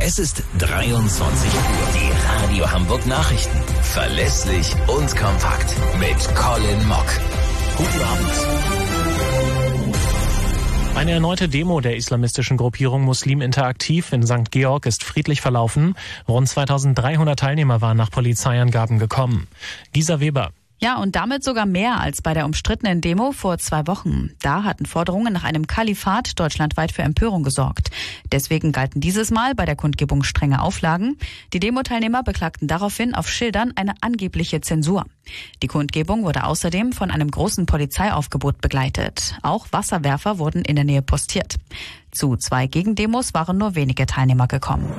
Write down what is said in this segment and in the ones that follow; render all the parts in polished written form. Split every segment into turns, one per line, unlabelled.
Es ist 23 Uhr. Die Radio Hamburg Nachrichten. Verlässlich und kompakt. Mit Colin Mock. Guten Abend.
Eine erneute Demo der islamistischen Gruppierung Muslim Interaktiv in St. Georg ist friedlich verlaufen. Rund 2300 Teilnehmer waren nach Polizeiangaben gekommen. Gisa Weber.
Ja, und damit sogar mehr als bei der umstrittenen Demo vor 2 Wochen. Da hatten Forderungen nach einem Kalifat deutschlandweit für Empörung gesorgt. Deswegen galten dieses Mal bei der Kundgebung strenge Auflagen. Die Demo-Teilnehmer beklagten daraufhin auf Schildern eine angebliche Zensur. Die Kundgebung wurde außerdem von einem großen Polizeiaufgebot begleitet. Auch Wasserwerfer wurden in der Nähe postiert. Zu 2 Gegendemos waren nur wenige Teilnehmer gekommen.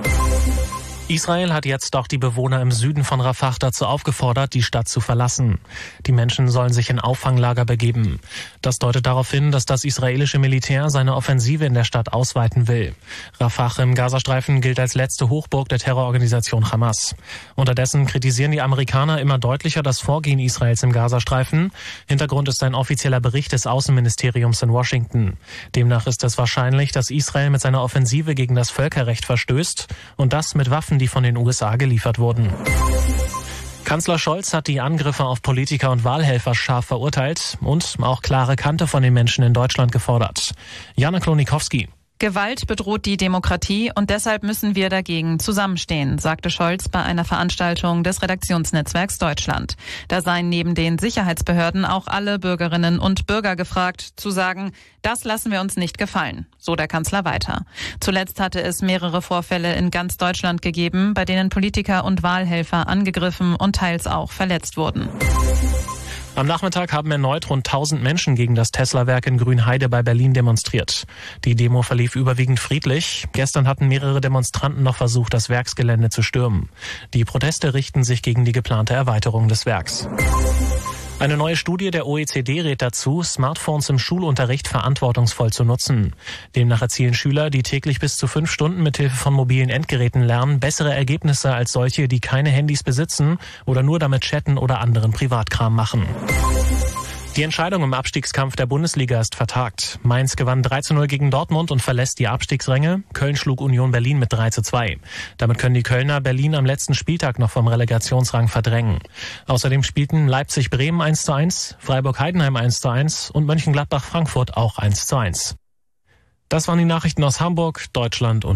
Israel hat jetzt auch die Bewohner im Süden von Rafah dazu aufgefordert, die Stadt zu verlassen. Die Menschen sollen sich in Auffanglager begeben. Das deutet darauf hin, dass das israelische Militär seine Offensive in der Stadt ausweiten will. Rafah im Gazastreifen gilt als letzte Hochburg der Terrororganisation Hamas. Unterdessen kritisieren die Amerikaner immer deutlicher das Vorgehen Israels im Gazastreifen. Hintergrund ist ein offizieller Bericht des Außenministeriums in Washington. Demnach ist es wahrscheinlich, dass Israel mit seiner Offensive gegen das Völkerrecht verstößt und das mit Waffen, die von den USA geliefert wurden. Kanzler Scholz hat die Angriffe auf Politiker und Wahlhelfer scharf verurteilt und auch klare Kante von den Menschen in Deutschland gefordert. Jana Klonikowski.
Gewalt bedroht die Demokratie und deshalb müssen wir dagegen zusammenstehen, sagte Scholz bei einer Veranstaltung des Redaktionsnetzwerks Deutschland. Da seien neben den Sicherheitsbehörden auch alle Bürgerinnen und Bürger gefragt, zu sagen, das lassen wir uns nicht gefallen, so der Kanzler weiter. Zuletzt hatte es mehrere Vorfälle in ganz Deutschland gegeben, bei denen Politiker und Wahlhelfer angegriffen und teils auch verletzt wurden.
Am Nachmittag haben erneut rund 1000 Menschen gegen das Tesla-Werk in Grünheide bei Berlin demonstriert. Die Demo verlief überwiegend friedlich. Gestern hatten mehrere Demonstranten noch versucht, das Werksgelände zu stürmen. Die Proteste richten sich gegen die geplante Erweiterung des Werks. Eine neue Studie der OECD rät dazu, Smartphones im Schulunterricht verantwortungsvoll zu nutzen. Demnach erzielen Schüler, die täglich bis zu 5 Stunden mithilfe von mobilen Endgeräten lernen, bessere Ergebnisse als solche, die keine Handys besitzen oder nur damit chatten oder anderen Privatkram machen. Die Entscheidung im Abstiegskampf der Bundesliga ist vertagt. Mainz gewann 3:0 gegen Dortmund und verlässt die Abstiegsränge. Köln schlug Union Berlin mit 3:2. Damit können die Kölner Berlin am letzten Spieltag noch vom Relegationsrang verdrängen. Außerdem spielten Leipzig-Bremen 1:1, Freiburg-Heidenheim 1:1 und Mönchengladbach-Frankfurt auch 1:1. Das waren die Nachrichten aus Hamburg, Deutschland und